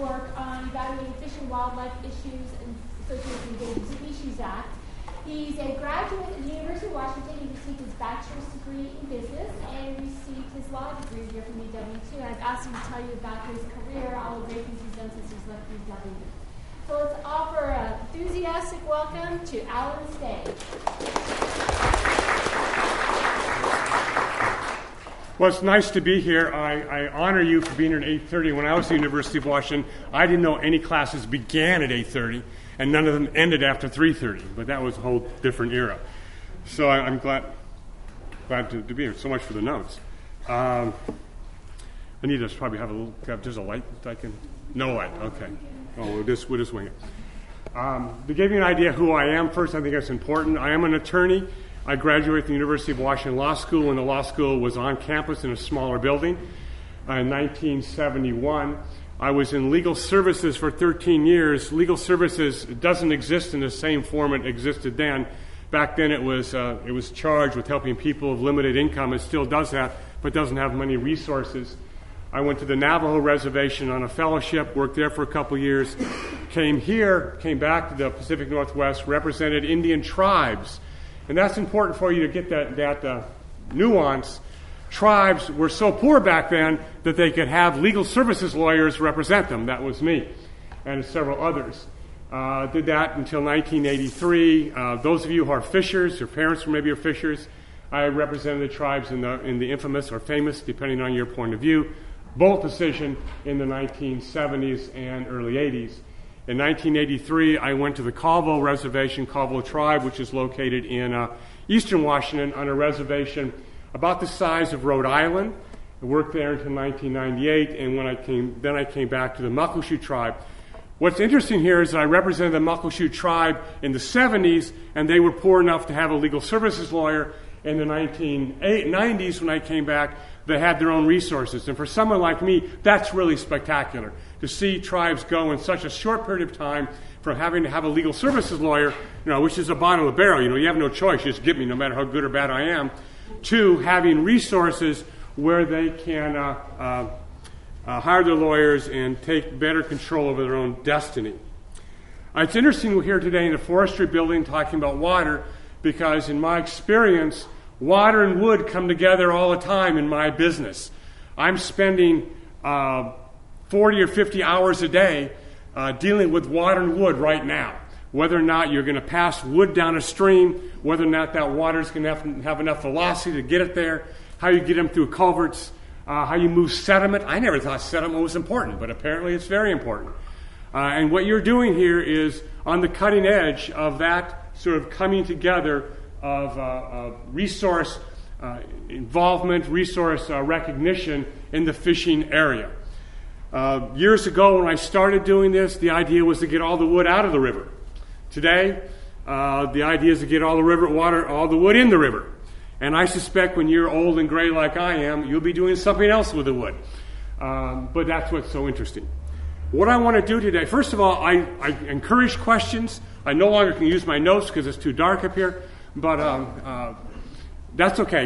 work on evaluating fish and wildlife issues and associated with the Endangered Species Act. He's a graduate at the University of Washington. He received his bachelor's degree in business and received his law degree here from UW too. And I've asked him to tell you about his career, all the great things he's done since he's left UW. So let's offer an enthusiastic welcome to Alan Stay. Well, it's nice to be here. I honor you for being here at 8:30. When I was at the University of Washington, I didn't know any classes began at 8:30, and none of them ended after 3:30. But that was a whole different era. So I'm glad to be here. So much for the notes. Anita probably have a little. There's a light that I can. No light. Okay. Oh, we'll just wing it. To give you an idea who I am, first, I think that's important. I am an attorney. I graduated from the University of Washington Law School when the law school was on campus in a smaller building. In 1971, I was in legal services for 13 years. Legal services doesn't exist in the same form it existed then. Back then, it was charged with helping people of limited income. It still does that, but doesn't have many resources. I went to the Navajo Reservation on a fellowship, worked there for a couple years, came back to the Pacific Northwest, represented Indian tribes. And that's important for you to get that nuance. Tribes were so poor back then that they could have legal services lawyers represent them. That was me and several others. Did that until 1983. Those of you who are fishers, your parents maybe are fishers, I represented the tribes in the infamous or famous, depending on your point of view, Bolt decision in the 1970s and early 80s. In 1983, I went to the Colville Reservation, Colville Tribe, which is located in eastern Washington on a reservation about the size of Rhode Island. I worked there until 1998, and when I came back to the Muckleshoot Tribe. What's interesting here is that I represented the Muckleshoot Tribe in the 70s, and they were poor enough to have a legal services lawyer. In the 1990s, when I came back, they had their own resources. And for someone like me, that's really spectacular. To see tribes go in such a short period of time from having to have a legal services lawyer, which is a bottom of the barrel. You have no choice. You just get me no matter how good or bad I am, to having resources where they can hire their lawyers and take better control over their own destiny. It's interesting we're here today in the forestry building talking about water because in my experience, water and wood come together all the time in my business. I'm spending 40 or 50 hours a day dealing with water and wood right now. Whether or not you're going to pass wood down a stream, whether or not that water is going to have enough velocity to get it there, how you get them through culverts, how you move sediment. I never thought sediment was important, but apparently it's very important. And what you're doing here is on the cutting edge of that sort of coming together of resource involvement, resource recognition in the fishing area. Years ago when I started doing this, the idea was to get all the wood out of the river. Today, the idea is to get all the wood in the river. And I suspect when you're old and gray like I am, you'll be doing something else with the wood. But that's what's so interesting. What I want to do today, first of all, I encourage questions. I no longer can use my notes because it's too dark up here. But that's okay.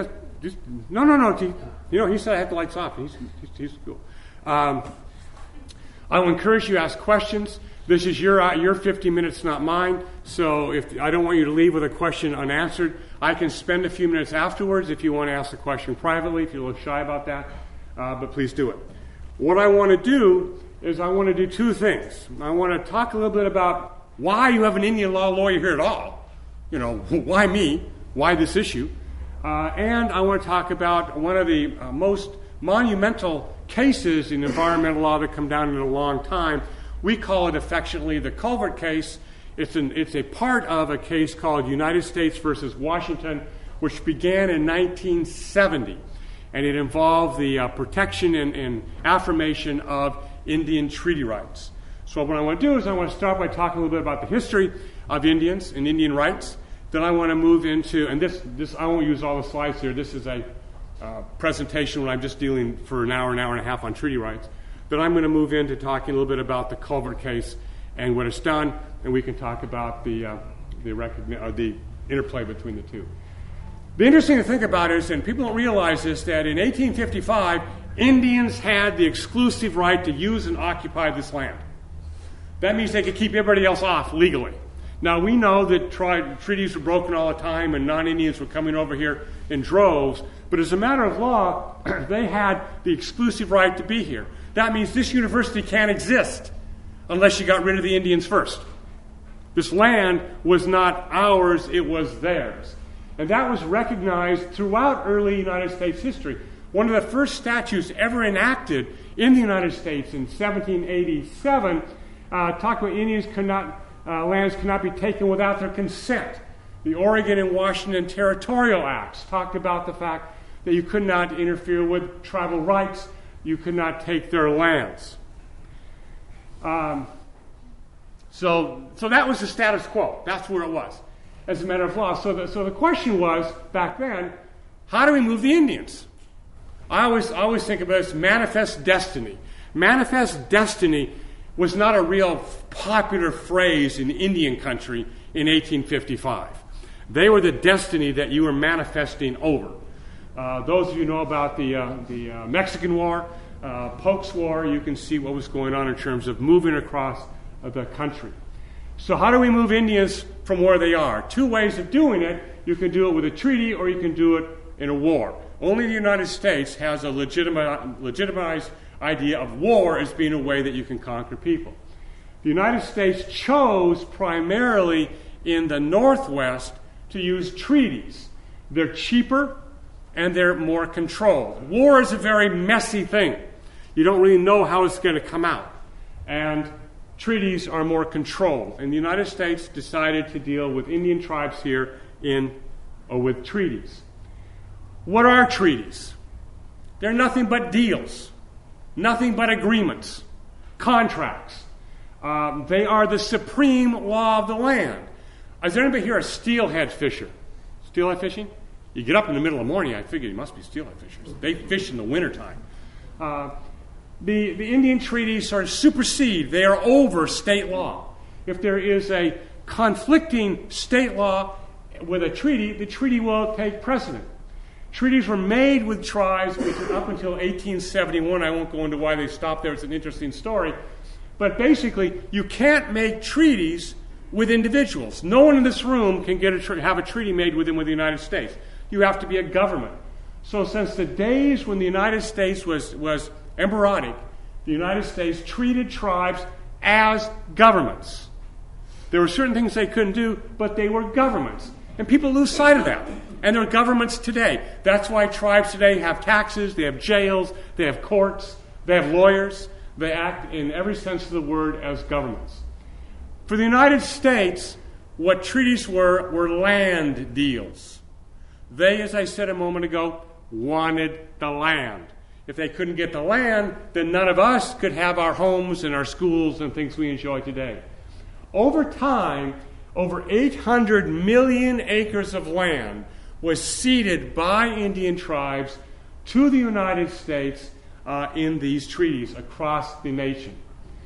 No. He said I had the lights off. He's cool. I will encourage you to ask questions. This is your 50 minutes, not mine. So if I don't want you to leave with a question unanswered, I can spend a few minutes afterwards if you want to ask a question privately, if you're a little shy about that. But please do it. What I want to do is I want to do two things. I want to talk a little bit about why you have an Indian law lawyer here at all. Why me? Why this issue? And I want to talk about one of the most monumental cases in environmental law that come down in a long time. We call it affectionately the Culvert case. It's a part of a case called United States versus Washington, which began in 1970. And it involved the protection and affirmation of Indian treaty rights. So what I want to do is I want to start by talking a little bit about the history of Indians and Indian rights. Then I want to move into, and this I won't use all the slides here. This is a presentation when I'm just dealing for an hour and a half on treaty rights. Then I'm going to move into talking a little bit about the Culvert case and what it's done, and we can talk about the interplay between the two. The interesting to think about is, and people don't realize this, that in 1855, Indians had the exclusive right to use and occupy this land. That means they could keep everybody else off legally. Now, we know that treaties were broken all the time and non-Indians were coming over here in droves, but as a matter of law, they had the exclusive right to be here. That means this university can't exist unless you got rid of the Indians first. This land was not ours, it was theirs. And that was recognized throughout early United States history. One of the first statutes ever enacted in the United States in 1787 talked about Indians lands could not be taken without their consent. The Oregon and Washington Territorial Acts talked about the fact that you could not interfere with tribal rights, you could not take their lands. So that was the status quo. That's where it was, as a matter of law. So the question was, back then, how do we move the Indians? I always think about this manifest destiny. Manifest destiny was not a real popular phrase in Indian country in 1855. They were the destiny that you were manifesting over. Those of you who know about the Mexican War, Polk's War, you can see what was going on in terms of moving across the country. So how do we move Indians from where they are? Two ways of doing it. You can do it with a treaty or you can do it in a war. Only the United States has a legitimized idea of war as being a way that you can conquer people. The United States chose primarily in the Northwest to use treaties. They're cheaper and they're more controlled. War is a very messy thing. You don't really know how it's going to come out. And treaties are more controlled. And the United States decided to deal with Indian tribes here with treaties. What are treaties? They're nothing but deals. Nothing but agreements, contracts. They are the supreme law of the land. Is there anybody here a steelhead fisher? Steelhead fishing? You get up in the middle of the morning, I figure you must be steelhead fishers. They fish in the wintertime. The Indian treaties sort of supersede. They are over state law. If there is a conflicting state law with a treaty, the treaty will take precedent. Treaties were made with tribes up until 1871. I won't go into why they stopped there. It's an interesting story. But basically, you can't make treaties with individuals. No one in this room can have a treaty made with the United States. You have to be a government. So since the days when the United States was embryonic, the United States treated tribes as governments. There were certain things they couldn't do, but they were governments. And people lose sight of that. And they're governments today. That's why tribes today have taxes, they have jails, they have courts, they have lawyers. They act in every sense of the word as governments. For the United States, what treaties were land deals. They, as I said a moment ago, wanted the land. If they couldn't get the land, then none of us could have our homes and our schools and things we enjoy today. Over time, over 800 million acres of land was ceded by Indian tribes to the United States in these treaties across the nation.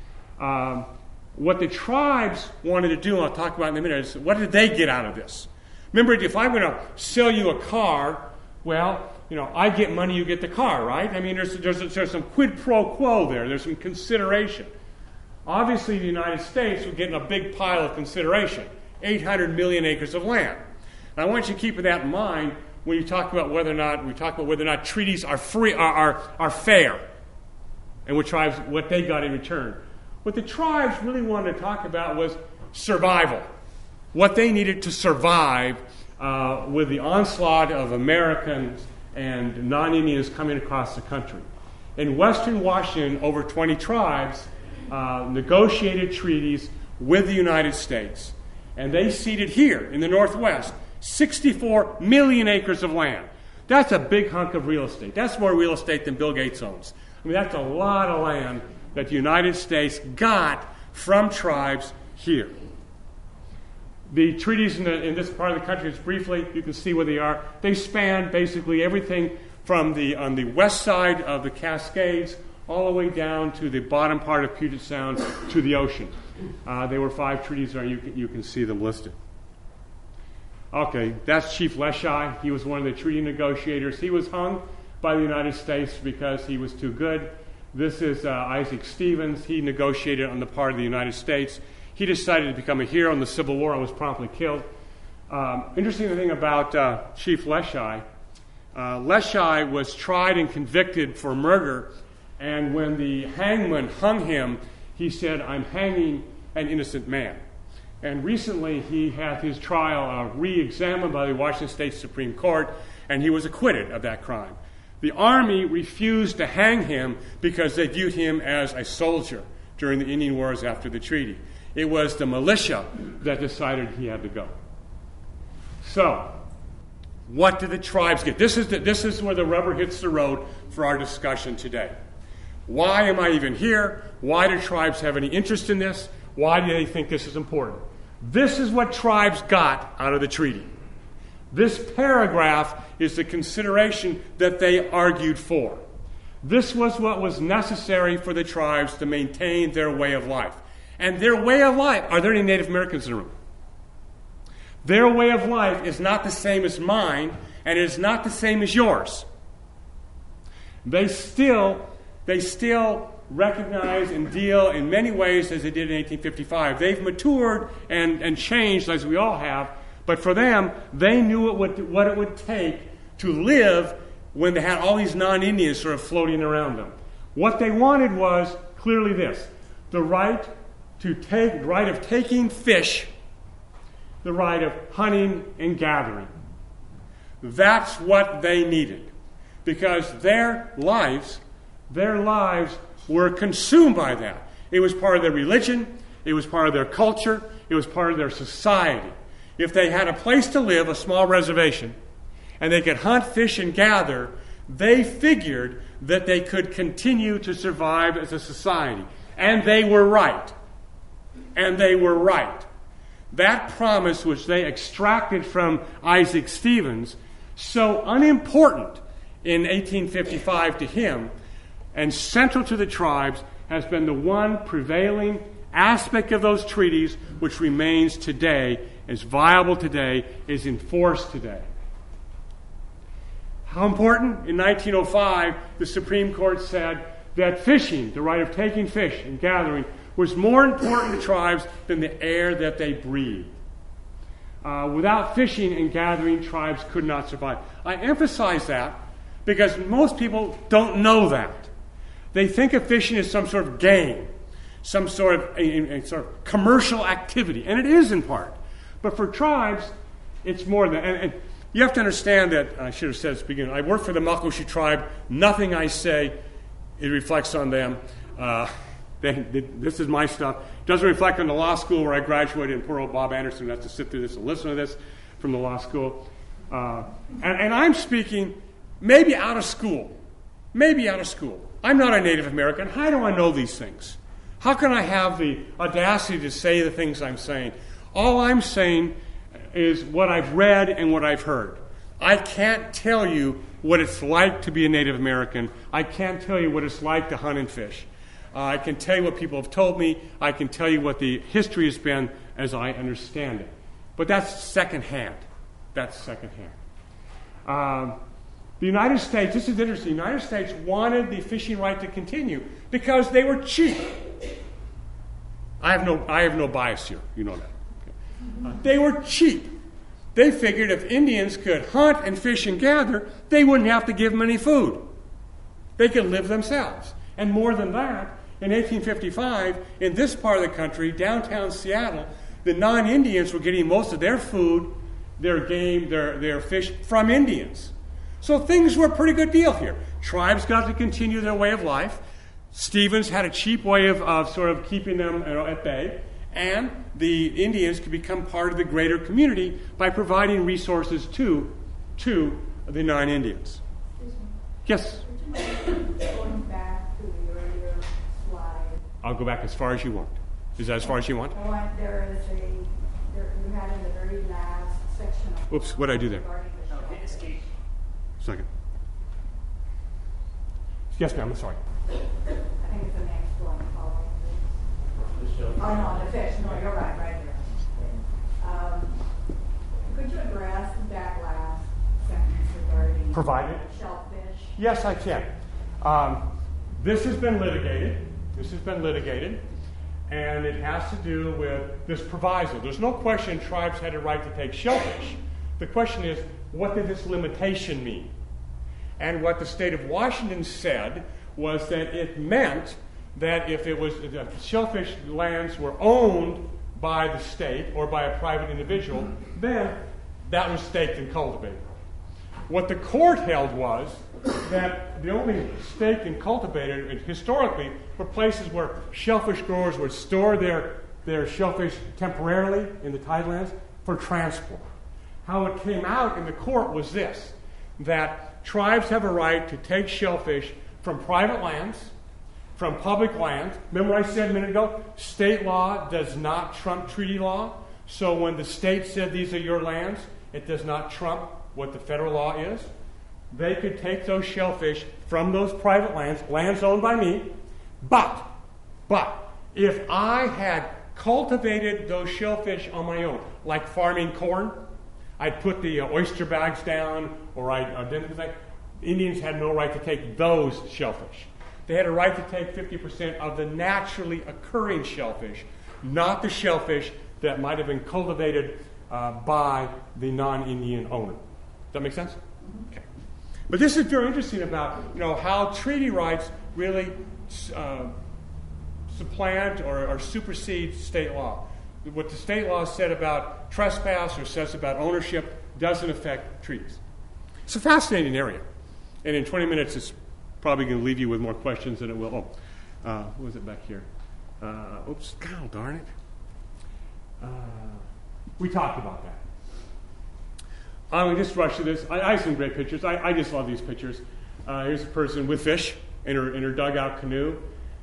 What the tribes wanted to do, and I'll talk about in a minute, is what did they get out of this? Remember, if I'm going to sell you a car, well, I get money, you get the car, right? I mean, there's some quid pro quo there. There's some consideration. Obviously, the United States was getting a big pile of consideration, 800 million acres of land. And I want you to keep that in mind when you talk about whether or not treaties are free, are fair, and what they got in return. What the tribes really wanted to talk about was survival, what they needed to survive with the onslaught of Americans and non-Indians coming across the country. In western Washington, over 20 tribes negotiated treaties with the United States, and they ceded here in the Northwest 64 million acres of land. That's a big hunk of real estate. That's more real estate than Bill Gates owns. I mean, that's a lot of land that the United States got from tribes here. The treaties in this part of the country, just briefly, you can see where they are. They span basically everything from on the west side of the Cascades all the way down to the bottom part of Puget Sound to the ocean. There were 5 treaties there. You can see them listed. Okay, that's Chief Leschi. He was one of the treaty negotiators. He was hung by the United States because he was too good. This is Isaac Stevens. He negotiated on the part of the United States. He decided to become a hero in the Civil War and was promptly killed. Interesting thing about Chief Leschi. Leschi was tried and convicted for murder, and when the hangman hung him, he said, "I'm hanging an innocent man." And recently he had his trial re-examined by the Washington State Supreme Court, and he was acquitted of that crime. The Army refused to hang him because they viewed him as a soldier during the Indian Wars after the treaty. It was the militia that decided he had to go. So, what did the tribes get? This is where the rubber hits the road for our discussion today. Why am I even here? Why do tribes have any interest in this? Why do they think this is important? This is what tribes got out of the treaty. This paragraph is the consideration that they argued for. This was what was necessary for the tribes to maintain their way of life. And their way of life, are there any Native Americans in the room? Their way of life is not the same as mine, and it is not the same as yours. They still recognize and deal in many ways as they did in 1855. They've matured and changed as we all have, but for them, they knew what it would take to live when they had all these non-Indians sort of floating around them. What they wanted was clearly this: the right of taking fish, the right of hunting and gathering. That's what they needed, because their lives were consumed by that. It was part of their religion, it was part of their culture, it was part of their society. If they had a place to live, a small reservation, and they could hunt, fish, and gather, they figured that they could continue to survive as a society. And they were right. And they were right. That promise which they extracted from Isaac Stevens, so unimportant in 1855 to him, and central to the tribes, has been the one prevailing aspect of those treaties which remains today, is viable today, is enforced today. How important? In 1905, the Supreme Court said that fishing, the right of taking fish and gathering, was more important to tribes than the air that they breathed. Without fishing and gathering, tribes could not survive. I emphasize that because most people don't know that. They think of fishing as some sort of game, some sort of commercial activity, and it is in part. But for tribes, it's more than that. And you have to understand that, I should have said at the beginning, I work for the Makoshi tribe. Nothing I say, it reflects on them. This is my stuff. It doesn't reflect on the law school where I graduated, and poor old Bob Anderson has to sit through this and listen to this from the law school. And I'm speaking maybe out of school. Maybe out of school. I'm not a Native American. How do I know these things? How can I have the audacity to say the things I'm saying? All I'm saying is what I've read and what I've heard. I can't tell you what it's like to be a Native American. I can't tell you what it's like to hunt and fish. I can tell you what people have told me. I can tell you what the history has been as I understand it. But that's secondhand. That's secondhand. The United States, this is interesting, the United States wanted the fishing right to continue because they were cheap. I have no bias here. You know that. Okay. They were cheap. They figured if Indians could hunt and fish and gather, they wouldn't have to give them any food. They could live themselves. And more than that, in 1855, in this part of the country, downtown Seattle, the non-Indians were getting most of their food, their game, their fish from Indians. So things were a pretty good deal here. Tribes got to continue their way of life. Stevens had a cheap way of sort of keeping them at bay. And the Indians could become part of the greater community by providing resources to the non-Indians. Yes? Going back to the earlier slide. I'll go back as far as you want. Is that as far as you want? You had in the very last section of... Oops, what did I do there? Escape. Second. Yes, ma'am, I'm sorry. I think it's the next one following this. Oh, no, the fish. No, you're right here. Could you address that last sentence regarding Provided? shellfish? Yes, I can. This has been litigated. And it has to do with this proviso. There's no question tribes had a right to take shellfish. The question is, what did this limitation mean? And what the state of Washington said was that it meant that if shellfish lands were owned by the state or by a private individual, then that was staked and cultivated. What the court held was that the only staked and cultivated historically were places where shellfish growers would store their shellfish temporarily in the tidelands for transport. How it came out in the court was this, that tribes have a right to take shellfish from private lands, from public lands. Remember I said a minute ago, state law does not trump treaty law. So when the state said these are your lands, it does not trump what the federal law is. They could take those shellfish from those private lands owned by me, but if I had cultivated those shellfish on my own, like farming corn, I'd put the oyster bags down, or Indians had no right to take those shellfish. They had a right to take 50% of the naturally occurring shellfish, not the shellfish that might have been cultivated by the non-Indian owner. Does that make sense? Okay. But this is very interesting about how treaty rights really supplant or supersede state law. What the state law said about trespass or says about ownership doesn't affect treaties. It's a fascinating area. And in 20 minutes, it's probably going to leave you with more questions than it will. What was it back here? Oops, God darn it. We talked about that. I'm going to just rush through this. I have some great pictures. I just love these pictures. Here's a person with fish in her dugout canoe.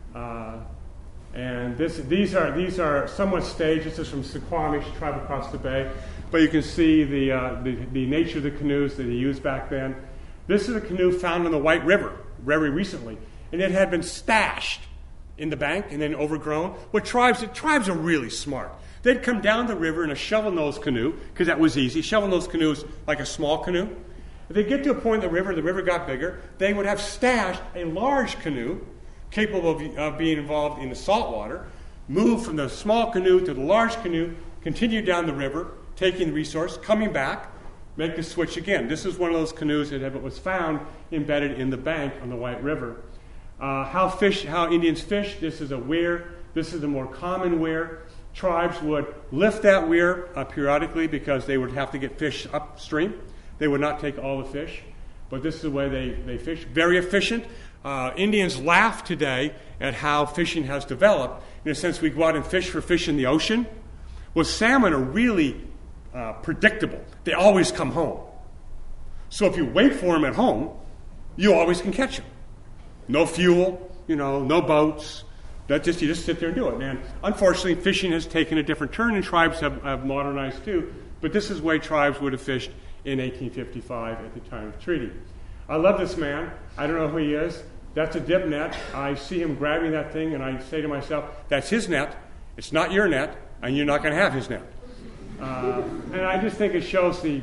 And these are somewhat staged. This is from Suquamish tribe across the bay. But you can see the nature of the canoes that he used back then. This is a canoe found on the White River very recently. And it had been stashed in the bank and then overgrown. Tribes are really smart. They'd come down the river in a shovel-nosed canoe, because that was easy. Shovel-nosed canoe is like a small canoe. If they get to a point in the river got bigger, they would have stashed a large canoe capable of being involved in the salt water, move from the small canoe to the large canoe, continue down the river, taking the resource, coming back, make the switch again. This is one of those canoes that was found embedded in the bank on the White River. How Indians fish, this is a weir. This is the more common weir. Tribes would lift that weir periodically because they would have to get fish upstream. They would not take all the fish, but this is the way they fish. Very efficient. Indians laugh today at how fishing has developed. In a sense, we go out and fish for fish in the ocean. Well, salmon are really predictable. They always come home. So if you wait for them at home, you always can catch them. No fuel, no boats. You just sit there and do it. And unfortunately, fishing has taken a different turn, and tribes have modernized too. But this is the way tribes would have fished in 1855 at the time of the treaty. I love this man. I don't know who he is. That's a dip net. I see him grabbing that thing, and I say to myself, that's his net. It's not your net, and you're not going to have his net. And I just think it shows the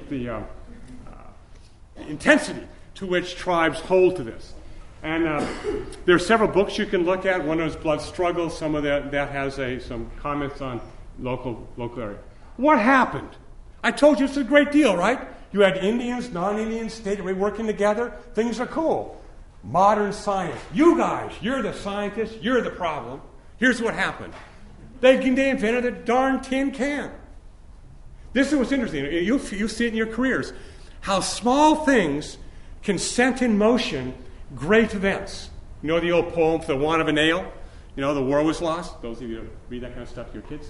intensity to which tribes hold to this. And there are several books you can look at. One is Blood Struggle. Some of that has some comments on local area. What happened? I told you it's a great deal, right? You had Indians, non-Indians, state working together. Things are cool. Modern science. You guys, you're the scientists. You're the problem. Here's what happened. They invented a darn tin can. This is what's interesting. You see it in your careers. How small things can set in motion great events. You know the old poem, For the Want of a Nail? The war was lost. Those of you who read that kind of stuff to your kids.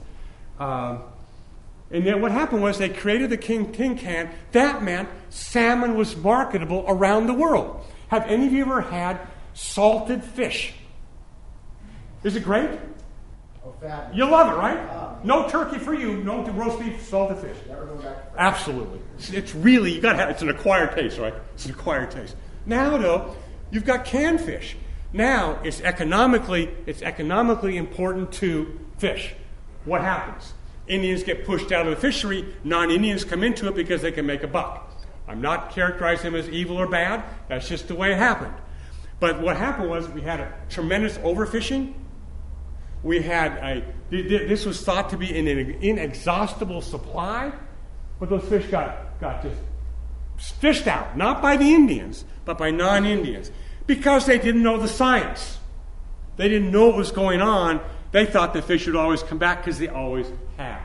And then what happened was they created the tin can. That meant salmon was marketable around the world. Have any of you ever had salted fish? Is it great? Oh, fat. You love it, right? No turkey for you. No roast beef, salted fish. Never go back. Absolutely. It's really, you got to have. It's an acquired taste, right? It's an acquired taste. Now, though, you've got canned fish. Now it's economically important to fish. What happens? Indians get pushed out of the fishery. Non-Indians come into it because they can make a buck. I'm not characterizing them as evil or bad. That's just the way it happened. But what happened was we had a tremendous overfishing. We had this was thought to be an inexhaustible supply, but those fish got just fished out, not by the Indians, but by non-Indians, because they didn't know the science. They didn't know what was going on. They thought the fish would always come back because they always had.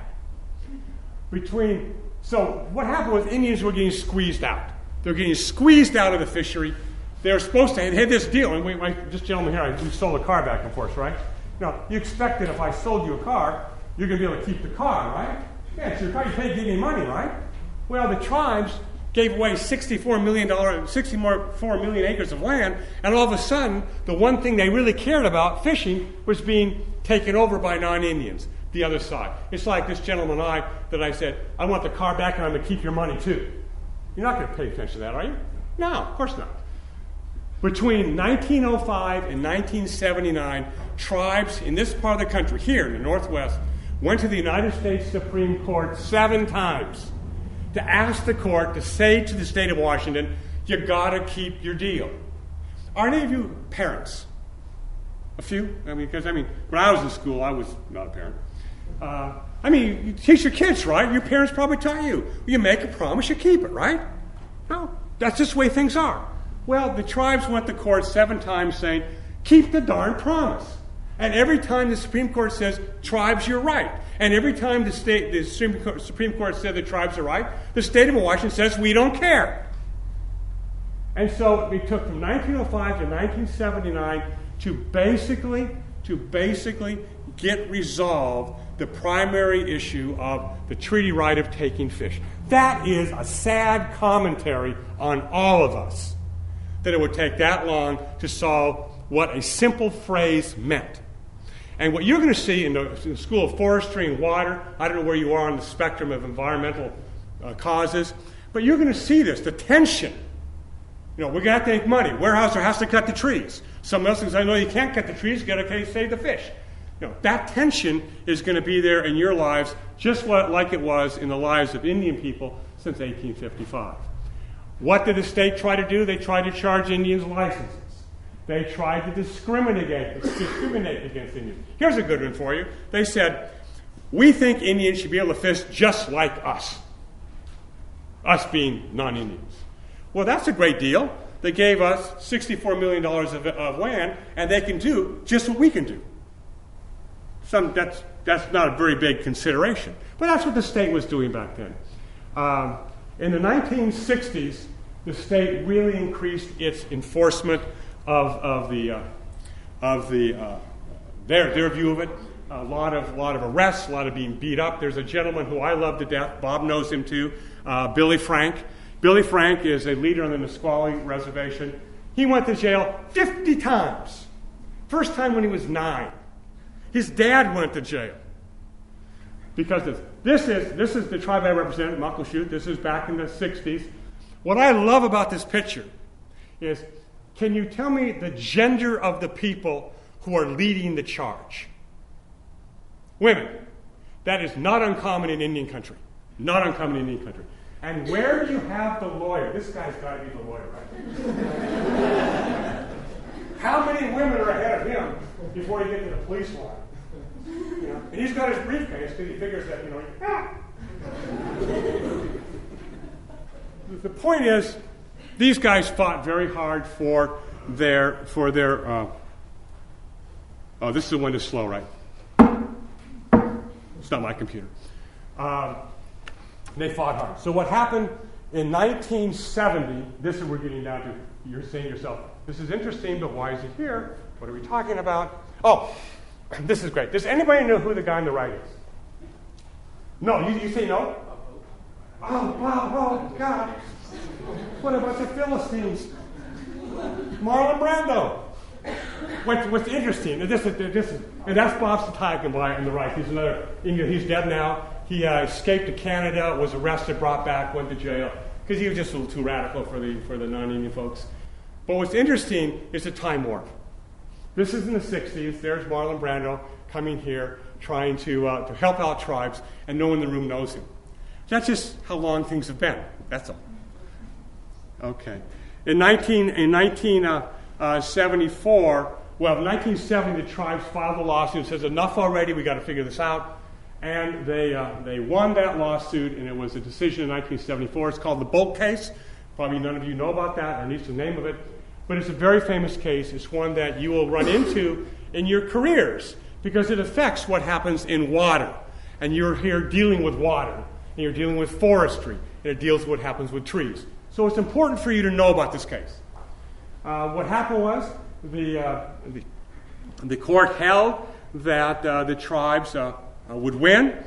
So what happened was Indians were getting squeezed out. They were getting squeezed out of the fishery. They were supposed to, they had this deal, and this gentleman here, we sold a car back and forth, right? Now, you expect that if I sold you a car, you're going to be able to keep the car, right? Yeah, it's your car, you paid to give me money, right? Well, the tribes gave away 64 million acres of land, and all of a sudden, the one thing they really cared about, fishing, was being taken over by non-Indians, the other side. It's like this gentleman that I said, I want the car back and I'm going to keep your money too. You're not going to pay attention to that, are you? No, of course not. Between 1905 and 1979, tribes in this part of the country, here in the Northwest, went to the United States Supreme Court 7 times to ask the court to say to the state of Washington, you got to keep your deal. Are any of you parents? A few? Because when I was in school, I was not a parent. You teach your kids, right? Your parents probably taught you. You make a promise, you keep it, right? No, that's just the way things are. Well, the tribes went to court 7 times saying, keep the darn promise. And every time the Supreme Court says, tribes, you're right. And every time the Supreme Court said the tribes are right, the state of Washington says, we don't care. And so we took from 1905 to 1979 to basically get resolved the primary issue of the treaty right of taking fish. That is a sad commentary on all of us, that it would take that long to solve what a simple phrase meant. And what you're going to see in the School of Forestry and Water, I don't know where you are on the spectrum of environmental causes, but you're going to see this, the tension. We're going to have to make money. Weyerhaeuser has to cut the trees. Some else says, I know you can't cut the trees, you got to save the fish. That tension is going to be there in your lives just like it was in the lives of Indian people since 1855. What did the state try to do? They tried to charge Indians licenses. They tried to discriminate against Indians. Here's a good one for you. They said, we think Indians should be able to fish just like us being non-Indians. Well, that's a great deal. They gave us $64 million of land, and they can do just what we can do. That's not a very big consideration. But that's what the state was doing back then. In the 1960s, the state really increased its enforcement of their view of it. A lot of arrests, a lot of being beat up. There's a gentleman who I love to death. Bob knows him too. Billy Frank. Billy Frank is a leader on the Nisqually Reservation. He went to jail 50 times. First time when he was 9. His dad went to jail. Because this is the tribe I represent, Muckleshoot. This is back in the 60s. What I love about this picture is, can you tell me the gender of the people who are leading the charge? Women. That is not uncommon in Indian country. Not uncommon in Indian country. And where do you have the lawyer? This guy's got to be the lawyer, right? How many women are ahead of him before you get to the police line? And he's got his briefcase because he figures that, The point is, these guys fought very hard for their this is the one that's slow, right? It's not my computer. They fought hard. So what happened in 1970, this is what we're getting down to. You're saying to yourself, this is interesting, but why is it here? What are we talking about? Oh, this is great. Does anybody know who the guy on the right is? No, you say no? Oh, God. What a bunch of Philistines. Marlon Brando. What's interesting, and that's Bob Satayek on the right. He's another Indian. He's dead now. He escaped to Canada, was arrested, brought back, went to jail, because he was just a little too radical for the non-Indian folks. But what's interesting is the time warp. This is in the 60s. There's Marlon Brando coming here, trying to help out tribes, and no one in the room knows him. That's just how long things have been. That's all. Okay. In 1974, well, in 1970, the tribes filed a lawsuit and says, enough already, we got to figure this out. And they won that lawsuit, and it was a decision in 1974. It's called the Boldt case. Probably none of you know about that, or at least the name of it. But it's a very famous case. It's one that you will run into in your careers because it affects what happens in water. And you're here dealing with water, and you're dealing with forestry, and it deals with what happens with trees. So it's important for you to know about this case. What happened was the court held that the tribes would win.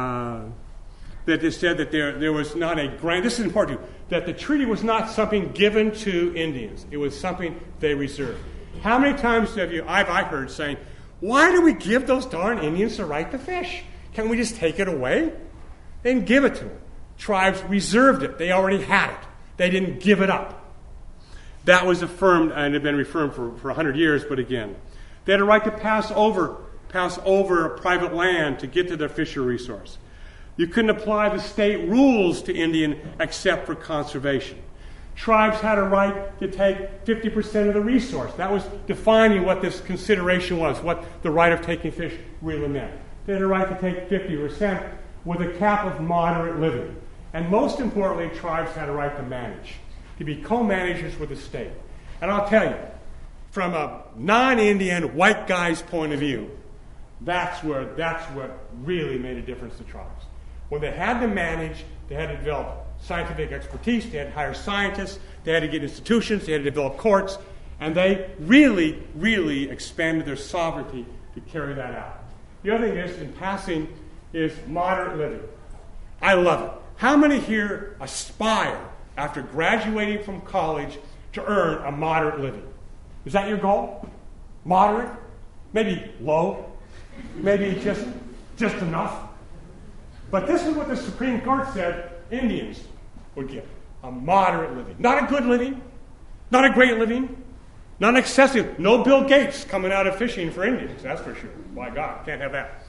That they said that there was not a grant. This is important, that the treaty was not something given to Indians. It was something they reserved. How many times have I heard saying, why do we give those darn Indians the right to fish? Can't we just take it away? They didn't give it to them. Tribes reserved it. They already had it. They didn't give it up. That was affirmed and had been reaffirmed for 100 years, but again, they had a right to pass over private land to get to their fishery resource. You couldn't apply the state rules to Indian except for conservation. Tribes had a right to take 50% of the resource. That was defining what this consideration was, what the right of taking fish really meant. They had a right to take 50% with a cap of moderate living. And most importantly, tribes had a right to manage, to be co-managers with the state. And I'll tell you, from a non-Indian white guy's point of view, that's what really made a difference to tribes. When they had to manage, they had to develop scientific expertise, they had to hire scientists, they had to get institutions, they had to develop courts, and they really, really expanded their sovereignty to carry that out. The other thing is, in passing, is moderate living. I love it. How many here aspire, after graduating from college, to earn a moderate living? Is that your goal? Moderate? Maybe low? Maybe just enough? But this is what the Supreme Court said Indians would get. A moderate living. Not a good living. Not a great living. Not excessive. No Bill Gates coming out of fishing for Indians, that's for sure. My God, can't have that.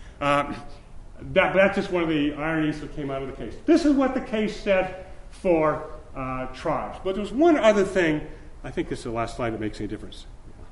That's just one of the ironies that came out of the case. This is what the case said for tribes. But there's one other thing. I think this is the last slide that makes any difference.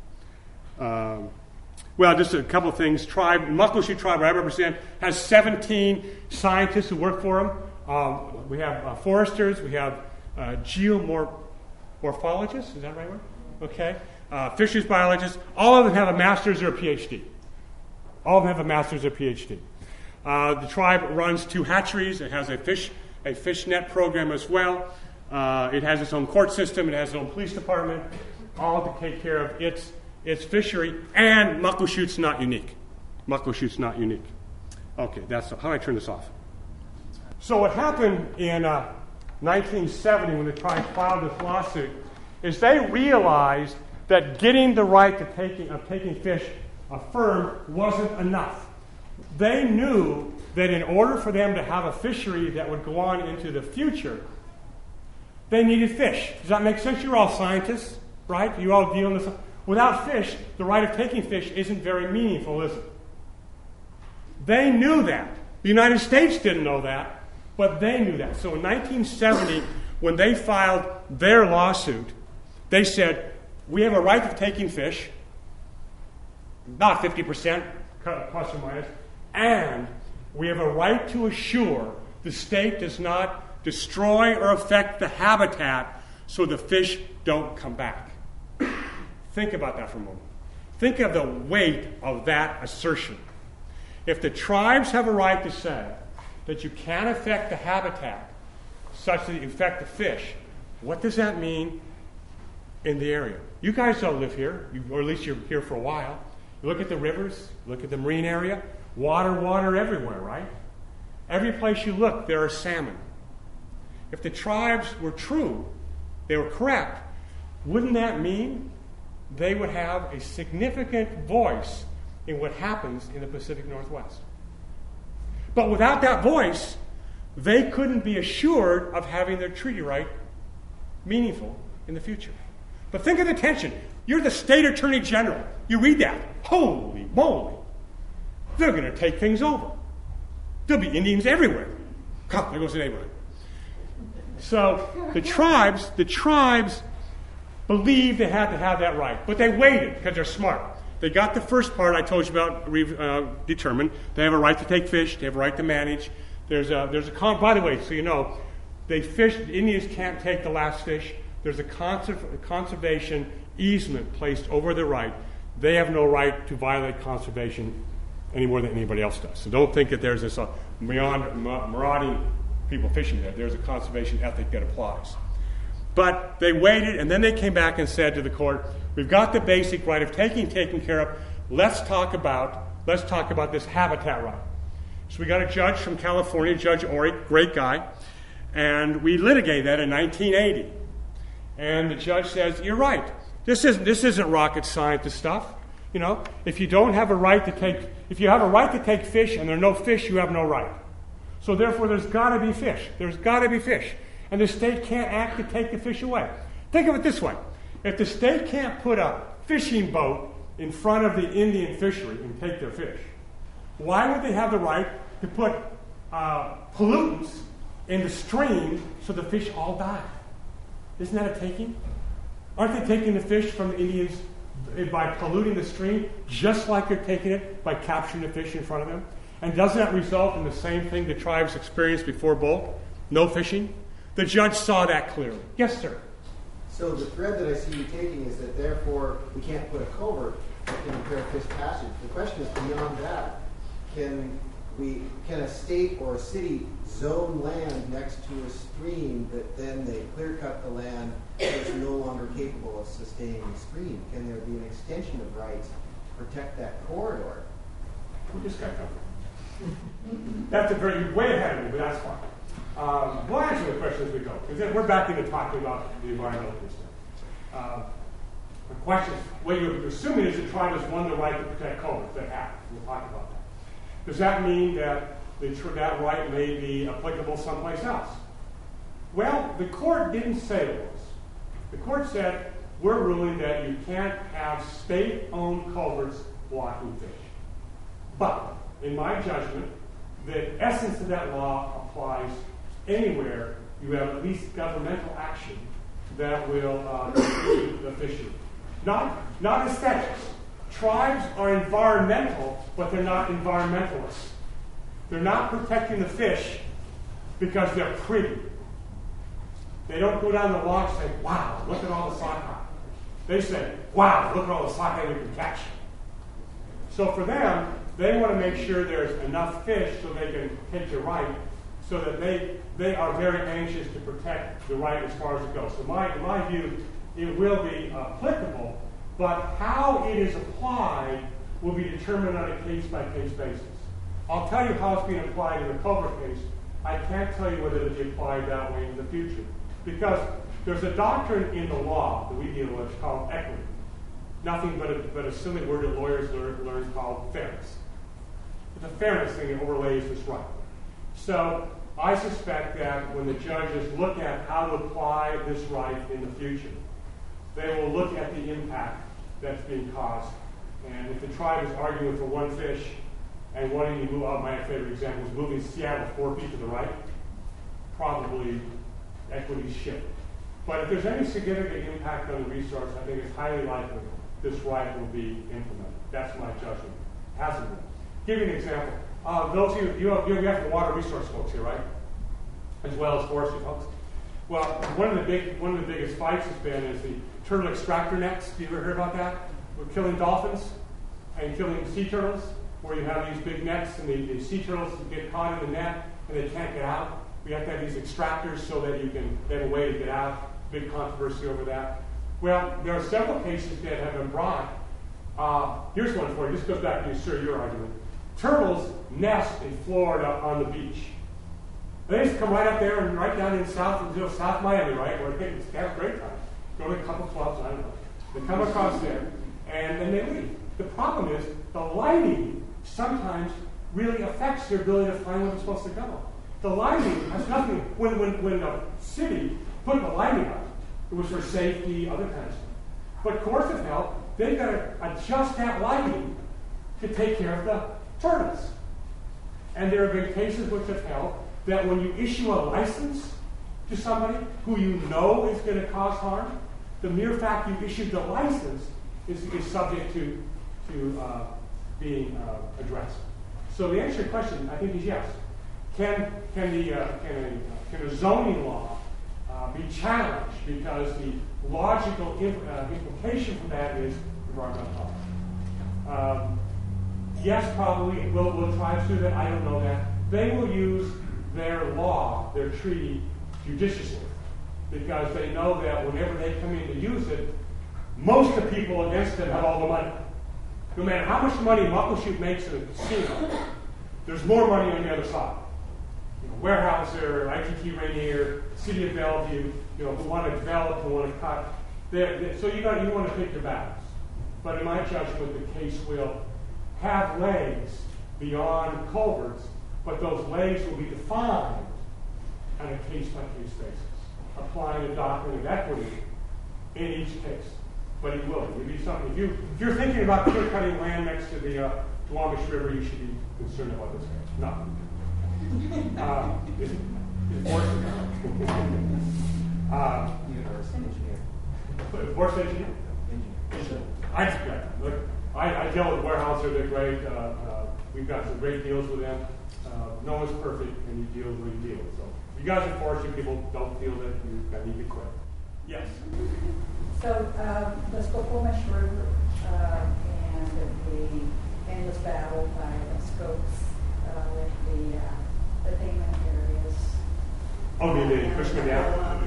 Well, just a couple of things. Muckleshoot tribe, where I represent, has 17 scientists who work for them. We have foresters. We have geomorphologists. Is that the right word? Okay. Fisheries biologists. All of them have a master's or a PhD. All of them have a master's or PhD. The tribe runs 2 hatcheries. It has a fish net program as well. It has its own court system. It has its own police department, all to take care of its fishery. And Muckleshoot's not unique. Muckleshoot's not unique. Okay, how do I turn this off? So what happened in 1970 when the tribe filed this lawsuit is they realized that getting the right of taking fish affirmed wasn't enough. They knew that in order for them to have a fishery that would go on into the future, they needed fish. Does that make sense? You're all scientists, right? You all deal in this. Without fish, the right of taking fish isn't very meaningful, is it? They knew that. The United States didn't know that, but they knew that. So in 1970, when they filed their lawsuit, they said, we have a right of taking fish, not 50%, plus or minus, and we have a right to assure the state does not destroy or affect the habitat so the fish don't come back. Think about that for a moment. Think of the weight of that assertion. If the tribes have a right to say that you can't affect the habitat such that you affect the fish, what does that mean in the area? You guys don't live here, or at least you're here for a while. You look at the rivers, look at the marine area, water everywhere, right? Every place you look, there are salmon. If the tribes were true, they were correct, wouldn't that mean they would have a significant voice in what happens in the Pacific Northwest? But without that voice, they couldn't be assured of having their treaty right meaningful in the future. But think of the tension. You're the state attorney general. You read that. Holy moly. They're going to take things over. There'll be Indians everywhere. Come, there goes the neighborhood. So the tribes believed they had to have that right, but they waited because they're smart. They got the first part I told you about determined. They have a right to take fish. They have a right to manage. By the way, so you know, they fish. The Indians can't take the last fish. There's a conservation easement placed over the right. They have no right to violate conservation any more than anybody else does. So don't think that there's this marauding people fishing there. There's a conservation ethic that applies. But they waited, and then they came back and said to the court, we've got the basic right of taken care of. Let's talk about this habitat right. So we got a judge from California, Judge Ori, great guy, and we litigated that in 1980. And the judge says, you're right. This isn't rocket scientist stuff. You know, if you have a right to take fish and there are no fish, you have no right. So therefore, there's got to be fish. There's got to be fish. And the state can't act to take the fish away. Think of it this way. If the state can't put a fishing boat in front of the Indian fishery and take their fish, why would they have the right to put pollutants in the stream so the fish all die? Isn't that a taking? Aren't they taking the fish from the Indians by polluting the stream just like they're taking it by capturing the fish in front of them? And doesn't that result in the same thing the tribes experienced before Bull? No fishing? The judge saw that clearly. Yes, sir. So the thread that I see you taking is that therefore we can't put a culvert that can impair fish passage. The question is beyond that. Can a state or a city zone land next to a stream that then they clear cut the land that's no longer capable of sustaining the stream? Can there be an extension of rights to protect that corridor? Who just got covered? That's you're way ahead of me, but that's fine. We'll answer the question as we go, because we're back into talking about the environmental stuff. The question, what you're assuming is the tribe has won the right to protect culverts. They have. We'll talk about that. Does that mean that that right may be applicable someplace else? Well, the court didn't say it was. The court said, we're ruling that you can't have state-owned culverts blocking fish. But, in my judgment, the essence of that law applies anywhere you have at least governmental action that will improve the fishery. Not aesthetics. Tribes are environmental, but they're not environmentalists. They're not protecting the fish because they're pretty. They don't go down the walk and say, wow, look at all the sockeye. They say, wow, look at all the sockeye we can catch. So for them, they want to make sure there's enough fish so they can take the right, so that they are very anxious to protect the right as far as it goes. So in my view, it will be applicable, but how it is applied will be determined on a case-by-case basis. I'll tell you how it's being applied in the culvert case. I can't tell you whether it'll be applied that way in the future. Because there's a doctrine in the law that we deal with called equity. Nothing but a silly word that lawyers learn called fairness. It's a fairness thing that overlays this right. So I suspect that when the judges look at how to apply this right in the future, they will look at the impact that's being caused. And if the tribe is arguing for one fish and wanting to move out, my favorite example is moving Seattle 4 feet to the right, probably equities shift. But if there's any significant impact on the resource, I think it's highly likely this right will be implemented. That's my judgment. Hasn't been. Give you an example. Those of you have the water resource folks here, right? As well as forestry folks. Well, one of the biggest fights has been is the turtle extractor nets. Do you ever hear about that? We're killing dolphins and killing sea turtles, where you have these big nets and the sea turtles get caught in the net and they can't get out. We have to have these extractors so that they have a way to get out. Big controversy over that. Well, there are several cases that have been brought. Here's one for you. This goes back to your argument. Turtles nest in Florida on the beach. They just come right up there and right down in South Miami, right? Where they have a great time. Go to a couple clubs, I don't know. They come across there and then they leave. The problem is the lighting sometimes really affects their ability to find where they're supposed to go. The lighting has nothing. When the city put the lighting up, it was for safety, other kinds of stuff. But Courts of Health, they've got to adjust that lighting to take care of the turtles. And there have been cases which have held that when you issue a license to somebody who you know is going to cause harm, the mere fact you issued the license is subject to being addressed. So the answer to your question, I think, is yes. Can a zoning law be challenged because the logical implication from that is environmental harm? Yes, probably. Will tribes do that? I don't know that. They will use their law, their treaty, judiciously, because they know that whenever they come in to use it, most of the people against them have all the money. No matter how much money Muckleshoot makes in a casino, there's more money on the other side. Weyerhaeuser, ITT Rainier, City of Bellevue, who want to develop, who want to cut. So you want to pick your battles. But in my judgment, the case will have legs beyond culverts, but those legs will be defined on a case-by-case basis, applying the doctrine of equity in each case. But it will. It'll be something. If you're thinking about clear-cutting land next to the Duwamish River, you should be concerned about this case. No. It's forest forest engineer. I deal with Weyerhaeuser. They're great. We've got some great deals with them. No one's perfect, and you deal with you deal. So if you guys are forestry people don't feel that you need to quit. Yes. So the Skokomish River and the endless battle by the Scopes with the payment areas. Oh, the Cushman Dam.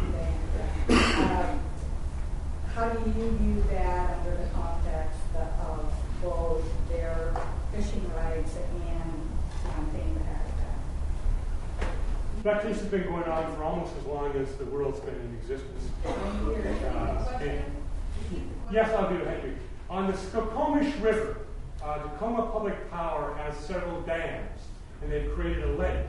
How do you view that under the context of both their fishing rights and maintaining the habitat? That case has been going on for almost as long as the world's been in existence. Yes, I'll do it, Henry. On the Skokomish River, Tacoma Public Power has several dams, and they've created a lake.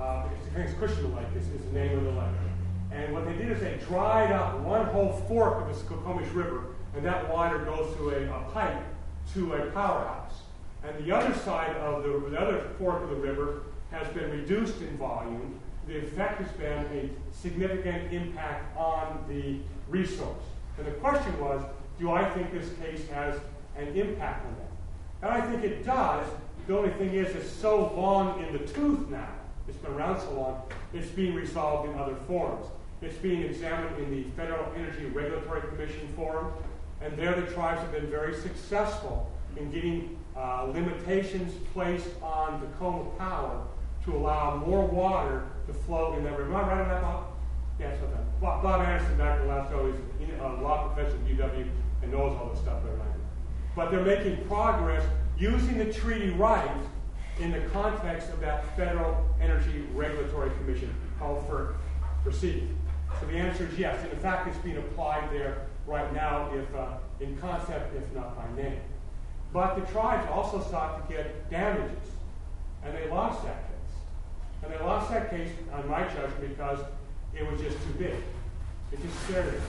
It's Cushman Lake is the name of the lake. And what they did is they dried up one whole fork of the Skokomish River, and that water goes through a pipe to a powerhouse. And the other side of the other fork of the river has been reduced in volume. The effect has been a significant impact on the resource. And the question was, do I think this case has an impact on that? And I think it does. The only thing is, it's so long in the tooth now. It's been around so long, it's being resolved in other forms. It's being examined in the Federal Energy Regulatory Commission forum, and there the tribes have been very successful in getting limitations placed on Tacoma Power to allow more water to flow in that river. Am I right on that, Bob? Yeah, so that. Bob Anderson, back in the last show, he's a law professor at UW and knows all this stuff better than I do. But they're making progress using the treaty rights in the context of that Federal Energy Regulatory Commission called FERC proceeding. So the answer is yes. And in fact, it's being applied there right now, if in concept, if not by name. But the tribes also sought to get damages, and they lost that case. And they lost that case, on my judgment, because it was just too big. It just scared them.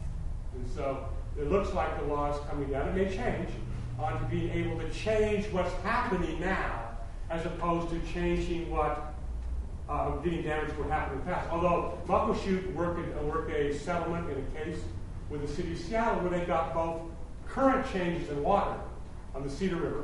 And so it looks like the law is coming down. It may change onto being able to change what's happening now, as opposed to changing what getting damage would happen in the past. Although Muckleshoot worked a settlement in a case with the city of Seattle where they got both current changes in water on the Cedar River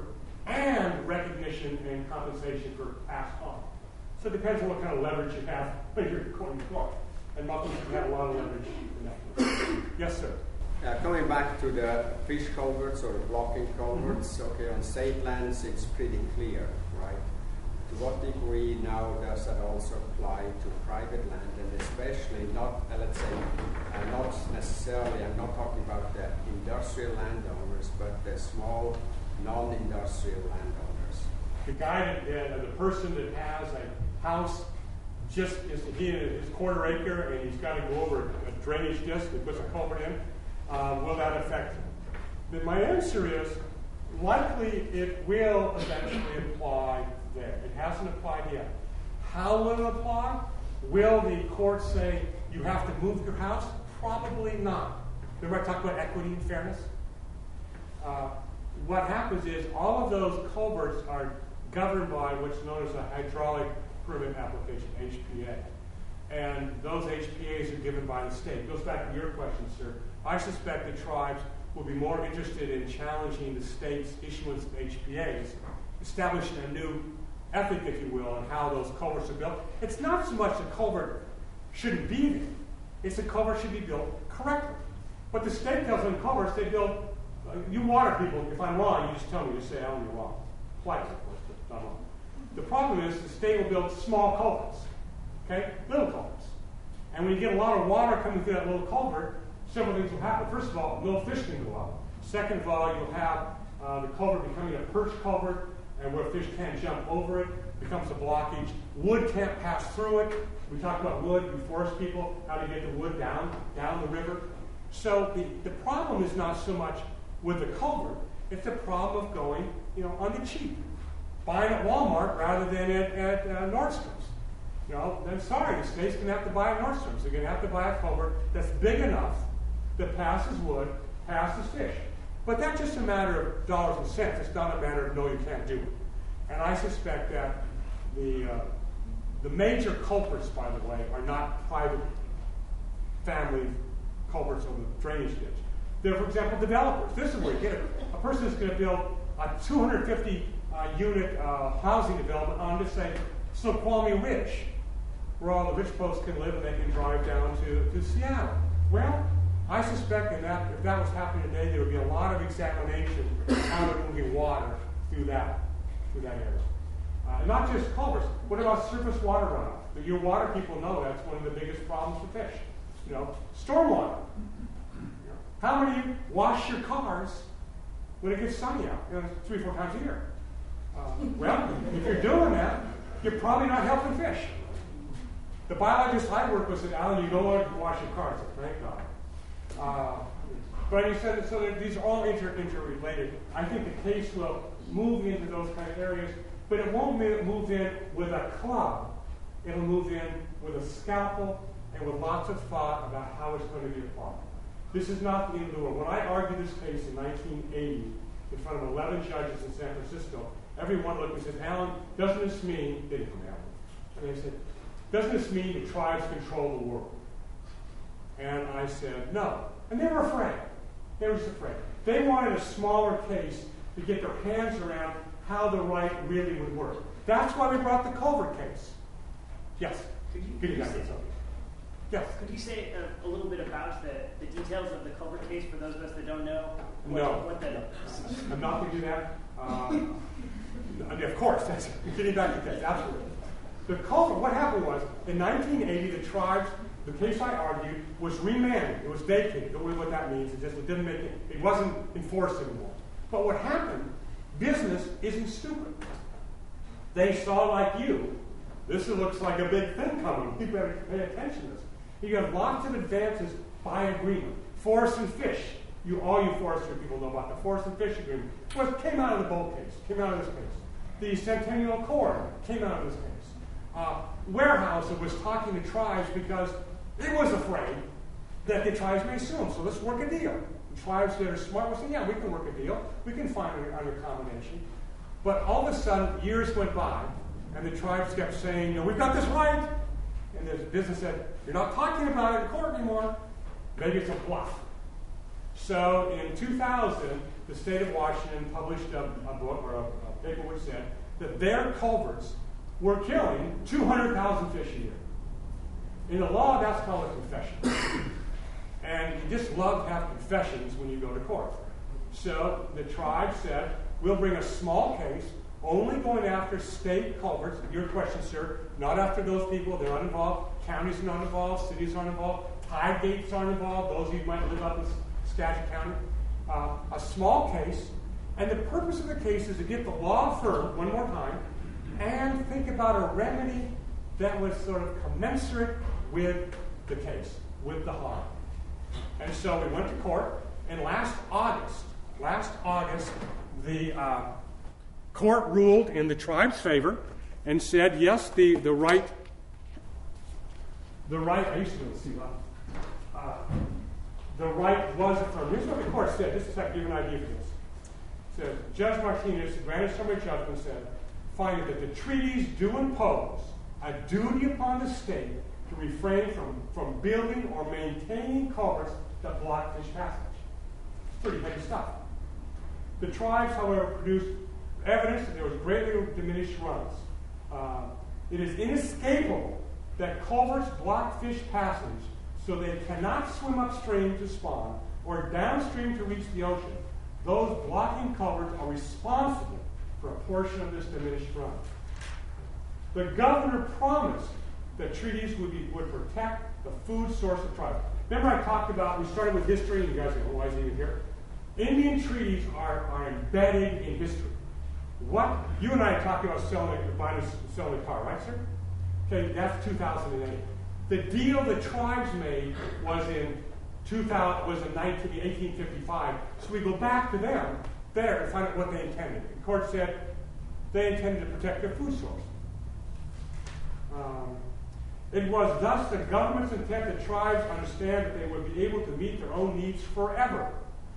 and recognition and compensation for past harm. So it depends on what kind of leverage you have when you're going to court. And Muckleshoot had a lot of leverage in that. Yes, sir. Coming back to the fish culverts or the blocking culverts, okay, on state lands it's pretty clear, right? To what degree now does that also apply to private land, and especially not, let's say, not necessarily, I'm not talking about the industrial landowners, but the small non-industrial landowners. The guy, the person that has a house just is his quarter acre and he's got to go over a drainage disc and puts a culvert in, will that affect him? Then my answer is likely it will eventually apply there. It hasn't applied yet. How will it apply? Will the court say you have to move your house? Probably not. Remember I talked about equity and fairness? What happens is all of those culverts are governed by what's known as a hydraulic permit application, HPA. and those HPAs are given by the state. It goes back to your question, sir. I suspect the tribes will be more interested in challenging the state's issuance of HPAs, establishing a new ethic, if you will, on how those culverts are built. It's not so much the culvert shouldn't be there. It's the culvert should be built correctly. But the state tells them culverts, they build, you water people, if I'm wrong, you just tell me, you say, oh, you're wrong. Twice, of course, but not wrong. The problem is the state will build small culverts, okay? Little culverts. And when you get a lot of water coming through that little culvert, several things will happen. First of all, no fish can go out. Second of all, you'll have the culvert becoming a perch culvert, and where fish can't jump over it, becomes a blockage. Wood can't pass through it. We talked about wood, you force people how to get the wood down the river. So the problem is not so much with the culvert, it's the problem of going, on the cheap. Buying at Walmart rather than at Nordstrom's. I'm sorry, the state's going to have to buy at Nordstrom's. They're going to have to buy a culvert that's big enough that passes wood, passes fish. But that's just a matter of dollars and cents. It's not a matter of no, you can't do it. And I suspect that the major culprits, by the way, are not private family culverts on the drainage ditch. They're, for example, developers. This is where you get it. A person is going to build a 250 unit housing development on, just say, Snoqualmie Ridge, where all the rich folks can live and they can drive down to Seattle. Well, I suspect that if that was happening today, there would be a lot of examination of how they're moving water through that area. Not just culverts. What about surface water runoff? Your water people know that's one of the biggest problems for fish. Stormwater. How many of you wash your cars when it gets sunny out? 3-4 times a year. Well, if you're doing that, you're probably not helping fish. The biologist I worked with said, Alan, you don't want to wash your cars. Thank God. But he said, so that these are all interrelated. I think the case will move into those kind of areas, but it won't move in with a club. It'll move in with a scalpel and with lots of thought about how it's going to be applied. This is not the end of the world. When I argued this case in 1980 in front of 11 judges in San Francisco, everyone looked and said, Alan, doesn't this mean, they didn't come Alan, and they said, doesn't this mean the tribes control the world? And I said, no. And they were afraid. They were just afraid. They wanted a smaller case to get their hands around how the right really would work. That's why we brought the culvert case. Yes? Could you say a little bit about the details of the culvert case for those of us that don't know? I'm not going to do that. Of course, that's getting back to that. Absolutely. The culvert, what happened was, in 1980, the tribes, the case I argued, was remanded. It was vacated. Don't know what that means. It wasn't enforced anymore. But what happened, business isn't stupid. They saw, like you, this looks like a big thing coming. You better pay attention to this. You have lots of advances by agreement. Forest and fish. All you forestry people know about the forest and fish agreement. Well, it came out of the boat case, came out of this case. The Centennial Accord came out of this case. Weyerhaeuser was talking to tribes because it was afraid that the tribes may sue them. So let's work a deal. The tribes that are smart will say, yeah, we can work a deal. We can find an accommodation. But all of a sudden, years went by, and the tribes kept saying, we've got this right. And the business said, you're not talking about it in court anymore. Maybe it's a bluff. So in 2000, the state of Washington published a book or a paper which said that their culverts were killing 200,000 fish a year. In the law, that's called a confession. And you just love to have confessions when you go to court. So the tribe said, we'll bring a small case, only going after state culverts. Your question, sir, not after those people. They're not involved. Counties are not involved. Cities aren't involved. Tide gates aren't involved. Those of you who might live up in Skagit County. A small case. And the purpose of the case is to get the law firm, one more time, and think about a remedy that was sort of commensurate with the case, with the harm. And so we went to court, and last August, the court ruled in the tribe's favor and said, yes, the right, I used to be able to see that. The right was affirmed. Here's what the court said, just to give you an idea of this. It says, Judge Martinez, the granted summary judgment, said, finding that the treaties do impose a duty upon the state to refrain from building or maintaining culverts that block fish passage. It's pretty heavy stuff. The tribes, however, produced evidence that there was greatly diminished runs. It is inescapable that culverts block fish passage so they cannot swim upstream to spawn or downstream to reach the ocean. Those blocking culverts are responsible for a portion of this diminished run. The governor promised that treaties would protect the food source of tribes. Remember I talked about, we started with history, and you guys are why is he even here? Indian treaties are embedded in history. What you and I talked about selling a car, right, sir? Okay, that's 2008. The deal the tribes made was in 1855. So we go back to them there and find out what they intended. The court said they intended to protect their food source. It was thus the government's intent that tribes understand that they would be able to meet their own needs forever.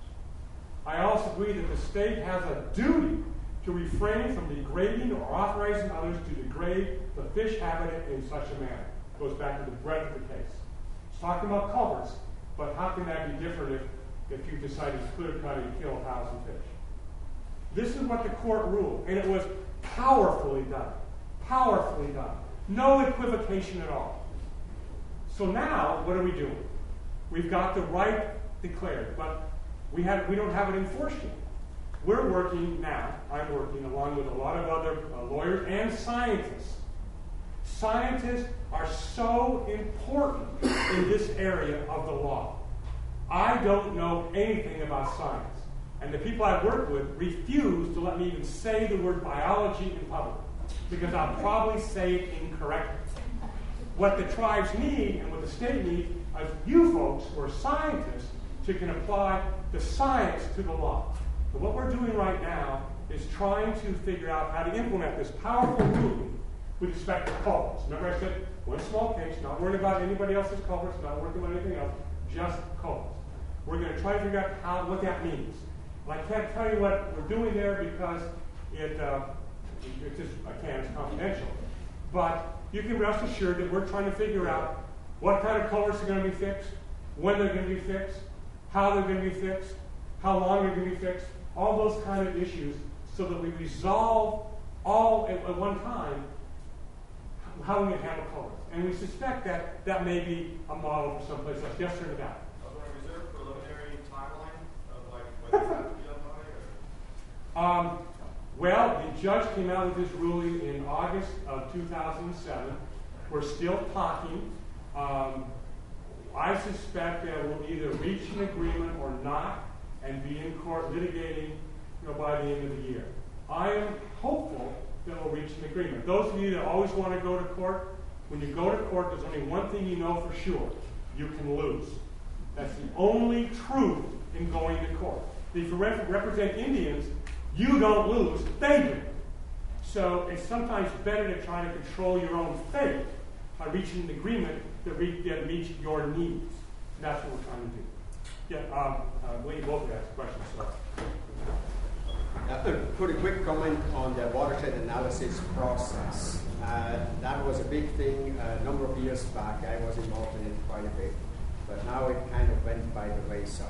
I also agree that the state has a duty to refrain from degrading or authorizing others to degrade the fish habitat in such a manner. It goes back to the breadth of the case. It's talking about culverts, but how can that be different if you decided to clear cut and kill 1,000 fish? This is what the court ruled, and it was powerfully done. Powerfully done. No equivocation at all. So now, what are we doing? We've got the right declared, but we don't have it enforced yet. We're working now, I'm working along with a lot of other lawyers and scientists. Scientists are so important in this area of the law. I don't know anything about science. And the people I work with refuse to let me even say the word biology in public, because I'll probably say it incorrectly. What the tribes need and what the state needs is you folks who are scientists who can apply the science to the law. So what we're doing right now is trying to figure out how to implement this powerful ruling with respect to culverts. Remember I said one small case, not worried about anybody else's culverts, not worried about anything else, just culverts. We're going to try to figure out what that means. And I can't tell you what we're doing there because it's confidential. But you can rest assured that we're trying to figure out what kind of culverts are going to be fixed, when they're going to be fixed, how they're going to be fixed, how long they're going to be fixed, all those kind of issues, so that we resolve all at one time how we can handle culverts. And we suspect that that may be a model for someplace else. Yes, sir, to that. Is there a preliminary timeline of when this has to be done by? Well, the judge came out with his ruling in August of 2007. We're still talking. I suspect that we'll either reach an agreement or not and be in court litigating by the end of the year. I am hopeful that we'll reach an agreement. Those of you that always want to go to court, when you go to court, there's only one thing you know for sure. You can lose. That's the only truth in going to court. If you represent Indians, you don't lose, they do. So it's sometimes better to try to control your own fate by reaching an agreement that meets your needs. And that's what we're trying to do. Yeah, Wayne both asked questions. So. Put a quick comment on the watershed analysis process. That was a big thing a number of years back. I was involved in it quite a bit, but now it kind of went by the wayside.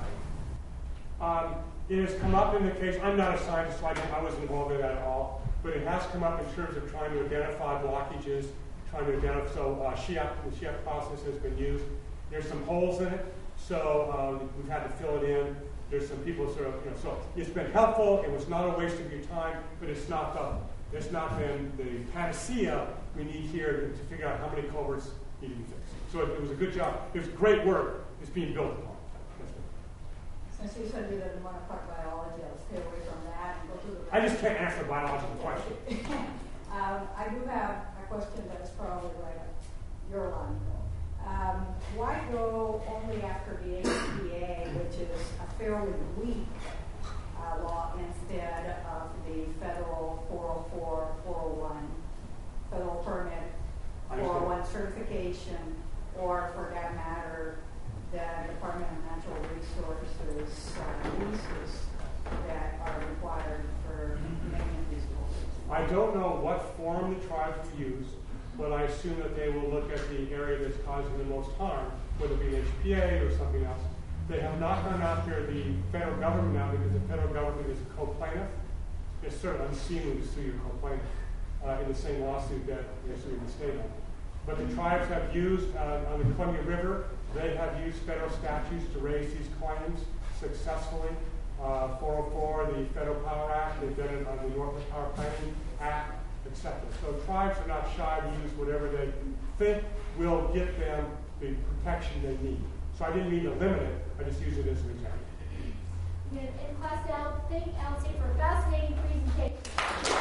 It has come up in the case. I'm not a scientist, so I wasn't involved in that at all. But it has come up in terms of trying to identify blockages, trying to identify. So the SHIAP process has been used. There's some holes in it, so we've had to fill it in. There's some people sort of, so it's been helpful. It was not a waste of your time, but it's not been the panacea we need here to figure out how many culverts need to be fixed. So it was a good job. It was great work. It's being built upon. Since you said you didn't want to talk biology, I'll stay away from that and go to the. I just can't answer a biological question. I do have a question that is probably right up your line, though. Why go only after the APA, which is a fairly weak law, instead of the federal 404, 401, federal permit, 401 certification, or for that matter, the Department of Natural Resources leases that are required for many of these culverts? I don't know what form the tribes will use. but I assume that they will look at the area that's causing the most harm, whether it be an HPA or something else. They have not gone after the federal government now because the federal government is a co-plaintiff. It's sort of unseemly to sue your co-plaintiff in the same lawsuit that you're suing the state on. But the tribes have used, on the Columbia River, they have used federal statutes to raise these claims successfully. 404, the Federal Power Act, they've done it on the Northwest Power Planning Act, etc. So tribes are not shy to use whatever they think will get them the protection they need. So I didn't mean to limit it, I just used it as an example. And class now, thank Elsie for a fascinating presentation.